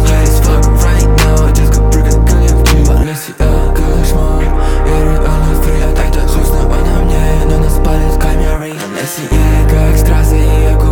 high as fuck right now. Детка прыгает как я в тюрьме. Для себя кошмар. Я реально фри, а так-то грустно на мне. Но нас палят камеры. На себе как страсти, и я